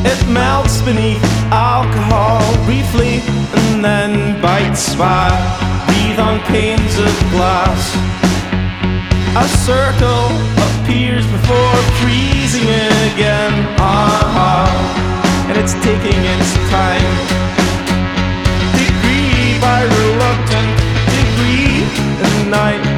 It melts beneath alcohol briefly and then bites while breathe on panes of glass. A circle appears before freezing again. And it's taking its time. Degree by reluctant degree in the night.